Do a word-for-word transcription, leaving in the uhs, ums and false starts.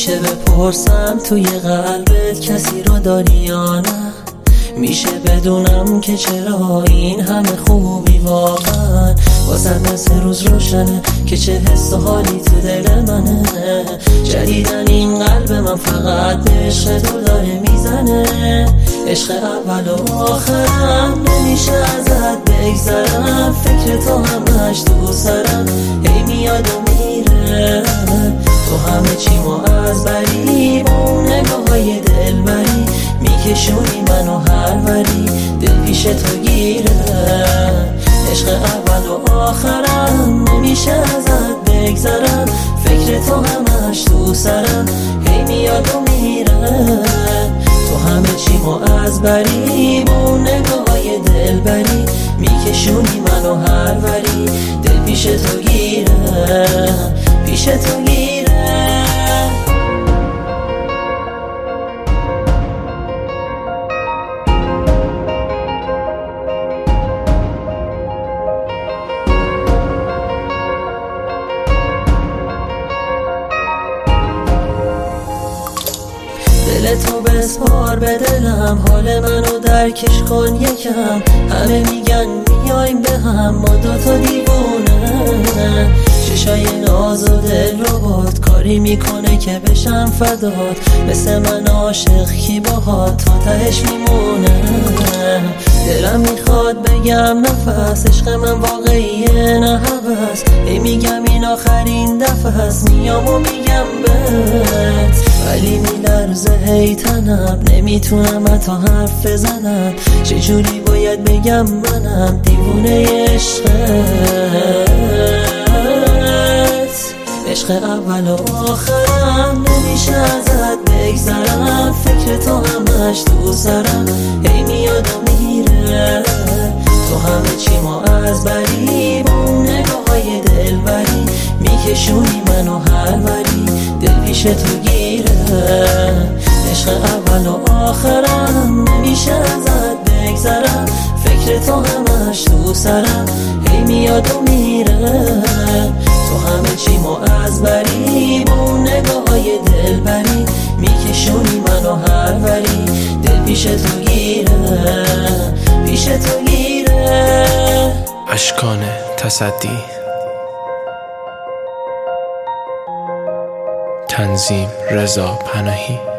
میشه بپرسم توی قلبت کسی رو داری یا نه؟ میشه بدونم که چرا این همه خوبی واقعا واسه مثل روز روشنه که چه حس و حالی تو دل منه. جدیدن این قلب من فقط به عشق تو داره میزنه. عشق اول و آخرم نمیشه ازت بگذرم. فکر تو همش تو سرم هی میاد و میره. تو همه چیمو از بری با اون نگاه های دل بری میکشونی منو هر وری دل پیش تو گیره. عشق اول و آخرم نمیشه ازت بگذرم. فکر تو همش تو سرم هی میاد و میره. تو همه چیمو از بری با اون نگاه های دل بری میکشونی منو هر وری دل پیش تو گیره پیش تو گیره. دل تو بسپار به دلم حال منو درکش کن یکم. همه میگن میایم به هم ما دوتا دیوونه. چشای ناز و دل رو باد کاری میکنه که بشم فدات. مثل من عاشق کی باهات تا تهش میمونه. دلم میخواد بگم نفس عشق من واقعیه نه هوس. ای میگم این آخرین دفعه است میام و میگم بهت ولی میلرزه هی تنم نمیتونم حتی حرف بزنم. چجوری باید بگم منم دیوونه عشقت. عشق اول و آخرم نمیشه ازت بگذرم. فکر تو همش تو سرم هی میاد و میره. تو همه چیمو از بری با اون نگاه های دل بری میکشونی منو هر وری دل پیش تو گیره. عشق اول و آخرم نمیشه ازت بگذرم. فکر تو همش تو سرم هی میاد و میره. تو همه چیمو از بری با اون نگاه های دل بری میکشونی منو هر وری دل پیش تو گیره پیش تو گیره. اشکان تصدی تنظیم رضا پناهی.